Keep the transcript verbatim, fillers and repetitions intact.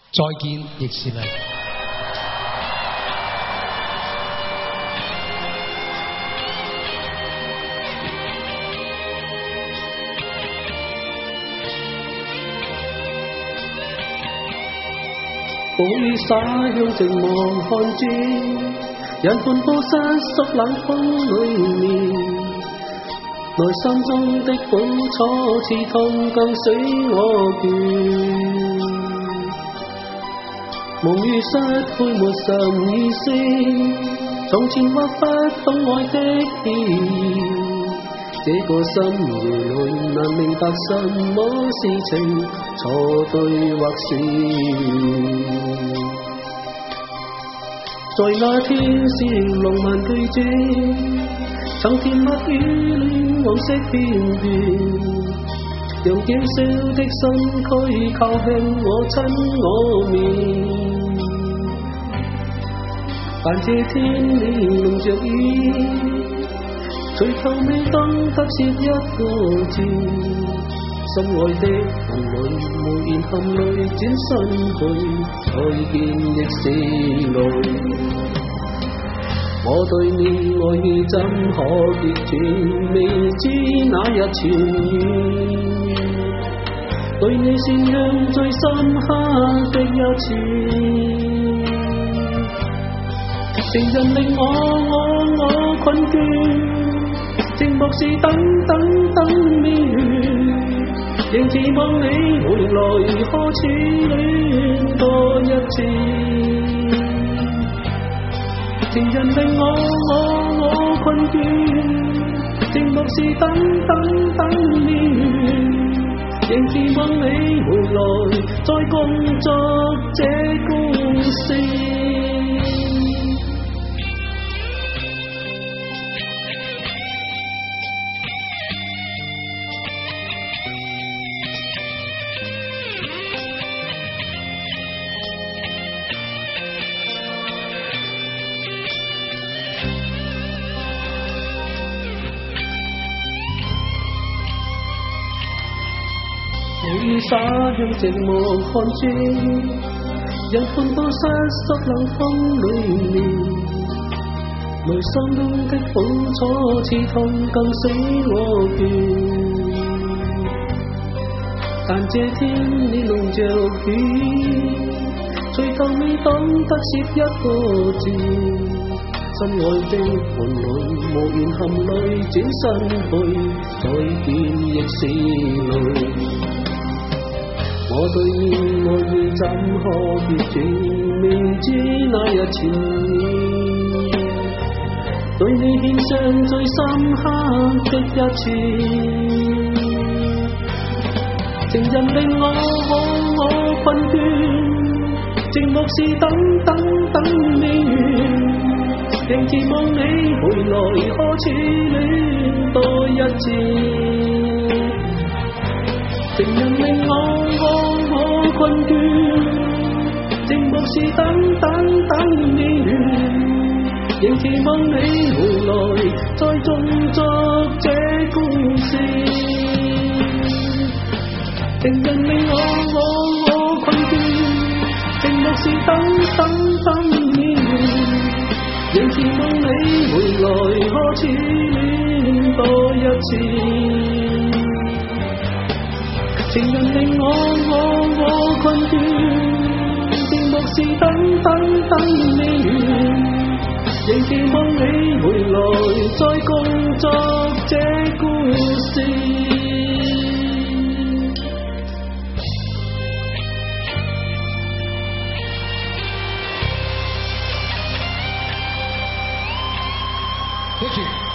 再見亦是淚。 雨灑向寂寞看住，人伴步失縮冷風裏面，內心中的苦楚刺痛更使我倦。夢與失悔沒什意思，從前或不懂愛的意義。這個心夜裏難明白什麼事情錯對或是。在那天是浪漫句子，曾甜蜜與戀往昔片段，讓嬌小的身軀靠向我親我面。但這天你籠着雨，最後未懂得說一個字，心愛的魂裏無言含淚轉身去，再見亦是淚。我對你愛意怎可別斷，未知那日痊癒，對你善良最深刻的一次。情人令我我我困倦，寂寞是等等等未完，仍期望你回來可初戀多一次。情人令我我我困倦，寂寞是等等等未完，仍期望你回來再共作這故事。雨灑向寂寞看住，人伴到失縮冷風裏面，內心中的苦楚刺痛更使我倦。但這天你籠着雨，最後未懂得說一個字，心愛的魂裏無言含淚轉身去，再見亦是淚。我對你愛意怎可別斷，明知那日纏綿，對你獻上最深刻的一次。情人令我我我困倦，寂寞是等等等未完，仍期望你回來可初戀多一次。情人令我我我困倦，寂寞是等等等未完，仍期望你回來再重作這故事。情人令我我我困倦，寂寞是等等等未完，仍期望你回來可初戀多一次。情人令我我我困倦，寂寞是等等等未完，仍期望你回來再共作這故事。 Thank you.